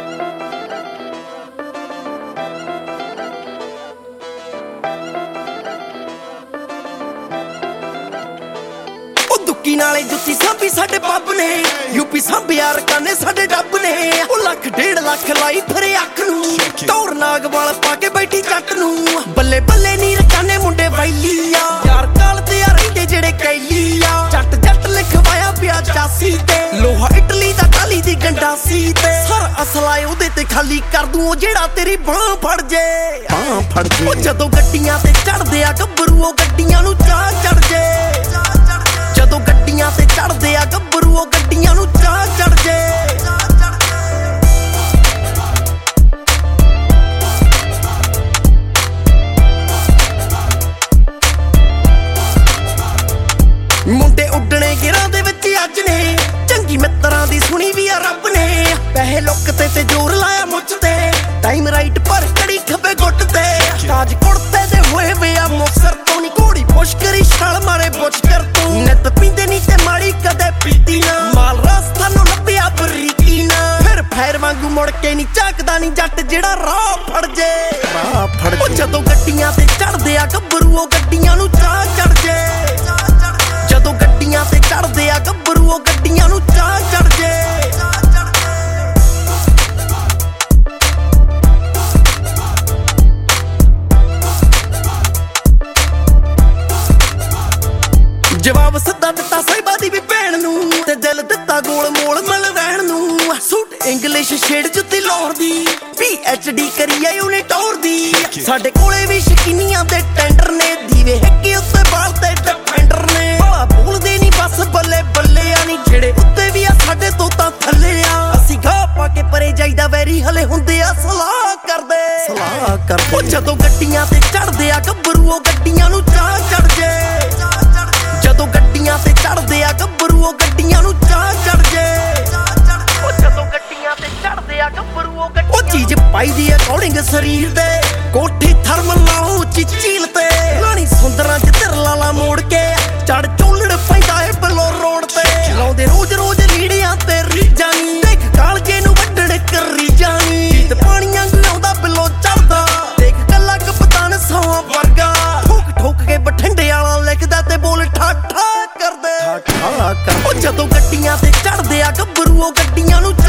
ਦੁੱਕੀ ਨਾਲੇ ਜੁੱਤੀ ਸਾਂਭੀ ਸਾਡੇ ਪੱਬ ਨੇ, ਯੂਪੀ ਸਾਂਭਿਆ ਰਕਾਨੇ ਸਾਡੇ ਡੱਬ ਨੇ। ਉਹ ਲੱਖ 1.5 ਲੱਖ ਲਾਈ ਫਿਰੇ ਅੱਖ ਨੂੰ, ਟੌਰ ਨਾਗ ਵਾਲ ਪਾ ਕੇ ਬੈਠੀ ਜੱਟ ਨੂੰ। ਬੱਲੇ ਬੱਲੇ ਨੀ ਰਕਾਨੇ ਮੁੰਡੇ ਵੈਲੀ ਆ, ਯਾਰ ਕਾਲ ਤੇ ਆ ਰਹਿੰਦੇ ਜਿਹੜੇ ਕੈਲੀ ਆ। ਜੱਟ ਜੱਟ ਲਿਖਵਾਇਆ ਪਿਆ 84 ਤੇ, ਲੋਹਾ ਇਟਲੀ ਦਾ ਟਾਲੀ ਦੀ ਗੰਡਾਸੀ ਤੇ। ਸਰ ਅਸਲਾ ਉਹਦੇ ਤੇ ਖਾਲੀ ਕਰ ਦੂੰ, ਉਹ ਜਿਹੜਾ ਤੇਰੀ ਬਾਂਹ ਫੜ ਜੇ, ਬਾਂਹ ਫੜ ਜੇ। ਉਹ ਜਦੋਂ ਗੱਡੀਆਂ ਤੇ ਚੜਦੇ ਆ ਗੱਭਰੂ, ਉਹ ਗੱਡੀਆਂ ਨੂੰ ਚਾਹ ਚੜ ਜੇ। ਜਦੋਂ ਗੱਡੀਆਂ ਤੇ ਚੜਦੇ ਆ ਗੱਭਰੂ, ਉਹ ਗੱਡੀਆਂ ਨੂੰ ਚਾਹ ਚੜ ਜੇ। ਮੁੰਡੇ ਉੱਡਣੇ ਗਿਰਾਂ ਦੇ ਵਿੱਚ ਅੱਜ ਨੇ, ਚੰਗੀ ਮਿੱਤਰਾਂ ਦੀ ਸੁਣੀ ਵੀ ਆ ਰੱਬ ਨੇ। ਪੈਸੇ ਲੁੱਕ ਤੇ ਜ਼ੋਰ ਲਾਇਆ ਮੁੱਛ ਤੇ, ਟਾਈਮ ਰਾਈਟ ਪਰ ਕੜੀ ਖੱਬੇ ਗੁੱਟ ਤੇ। ਤਾਜ ਕੁੜਤੇ ਦੇ ਹੋਏ ਵੇ ਆ ਮੁਕਤਸਰ ਤੋਂ, ਨੀ ਘੋੜੀ ਪੁਸ਼ ਕਰੀ ਛਾਲ ਮਾਰੇ ਪੁੱਛ ਕਰ ਤੂੰ। ਨਿੱਤ ਪੀਂਦੇ ਨੀ ਤੇ ਮਾੜੀ ਕਦੇ ਪੀਤੀ ਨਾ, ਮਾਲ ਰਸਤਾ ਨੂੰ ਲੱਭਿਆ ਬਰੀਕੀ ਨਾ। ਫਿਰ ਫੈਰ ਵਾਂਗੂ ਮੁੜ ਕੇ ਨੀ ਝਾਕਦਾ ਨੀ ਜੱਟ, ਜਿਹੜਾ ਰਾਹ ਫੜ ਜੇ, ਰਾਹ ਫੜ ਜੇ। ਜਦੋਂ ਗੱਡੀਆਂ ਤੇ ਚੜਦੇ ਆ ਗੱਭਰੂ, ਉਹ ਗੱਡੀਆਂ ਨੂੰ ਚਾਹ ਚੜ ਜੇ। ਜਦੋਂ ਗੱਡੀਆਂ ਤੇ ਚੜਦੇ ਆ ਗੱਭਰੂ, ਉਹ ਗੱਡੀਆਂ ਨੂੰ ਚਾਹ ਚੜ ਜੇ। ਜਵਾਬ ਸਿੱਧਾ ਦਿੱਤਾ ਸਾਹਿਬਾਂ ਦੀ ਵੀ ਭੈਣ ਨੂੰ, ਤੇ ਦਿਲ ਦਿੱਤਾ ਗੋਲ ਮੋਲ ਮਿਲ ਰਹਿਣ ਨੂੰ। ਸੂਟ ਇੰਗਲਿਸ਼ ਛੇੜ ਜੁੱਤੀ ਲਾਹੌਰ ਦੀ, PhD ਕਰੀ ਆਈ ਉਹਨੇ ਟੌਰ ਦੀ। ਸਾਡੇ ਕੋਲੇ ਵੀ ਸ਼ਕੀਨੀਆਂ ਦੇ ਟੈਂਡਰ ਨੇ, ਦੀਵੇ ਹੈਗੇ ਉੱਤੇ ਬਾਲ ਤੇ ਡਿਫੈਂਡਰ ਨੇ। ਬਾਲਾ ਬੋਲਦੇ ਨੀ ਬਸ ਬੱਲੇ ਬੱਲੇ ਆ ਨੀ, ਜਿਹੜੇ ਉੱਤੇ ਵੀ ਆ ਸਾਡੇ ਤੋਂ ਤਾਂ ਥੱਲੇ ਆ। ਅਸੀਂ ਗਾਹ ਪਾ ਕੇ ਪਰੇ ਜਾਈਦਾ, ਵੈਰੀ ਹਲੇ ਹੁੰਦੇ ਆ ਸਲਾਹ ਕਰਦੇ, ਸਲਾਹ ਕਰਦੇ। ਉਹ ਜਦੋਂ ਗੱਡੀਆਂ ਤੇ ਚੜਦੇ ਆ ਗੱਭਰੂ, ਉਹ ਗੱਡੀਆਂ ਨੂੰ ਚਾਹ ਚੜ ਜੇ। ਜਦੋਂ ਗੱਡੀਆਂ ਤੇ ਚੜਦੇ ਆ ਗੱਭਰੂ, ਉਹ ਗੱਡੀਆਂ ਨੂੰ ਚਾਹ ਚੜ ਜੇ। ਉਹ ਜਦੋਂ ਗੱਡੀਆਂ ਤੇ ਚੜਦੇ ਆ ਗੱਭਰੂ, ਉਹ ਚੀਜ਼ ਪਾਈ ਦੀ ਅਕੋਰਡਿੰਗ ਸਰੀਰ ਦੇ। ਕੋਠੀ ਥਰਮਲ ਲਾਓ ਉੱਚੀ ਝੀਲ ਤੇ, ਲਾਣੀ ਸੁੰਦਰਾਂ ਚ ਧਿਰ ਲਾਲਾ ਮੋੜ ਕੇ। ਚੜ ਚੋਲੜ ਪੈਂਦਾ ਏ ਬਲੋ ਰੋਡ ਤੇ, ਲਾਉਂਦੇ ਰੋਜ਼ ਰੋਜ਼ ਲੀੜਿਆਂ ਤੇ ਰੀਜਾਂ ਨੀ। ਦੇਖ ਕਾਲਜੇ ਨੂੰ ਵੱਢੜ ਕਰੀ ਜਾਣੀ, ਜੀਤ ਪਾਣੀਆਂ ਆਉਂਦਾ ਬਿੱਲੋ ਚੜਦਾ। ਦੇਖ ਕੱਲਾ ਕਪਤਾਨ ਸੌਂ ਵਰਗਾ, ਠੋਕ ਠੋਕ ਕੇ ਬਠਿੰਡੇ ਵਾਲਾ ਲਿਖਦਾ ਤੇ ਬੋਲ ਠਾਠਾ ਕਰਦੇ। ਉਹ ਜਦੋਂ ਗੱਡੀਆਂ ਤੇ ਚੜਦੇ ਆ ਗੱਭਰੂ, ਉਹ ਗੱਡੀਆਂ ਨੂੰ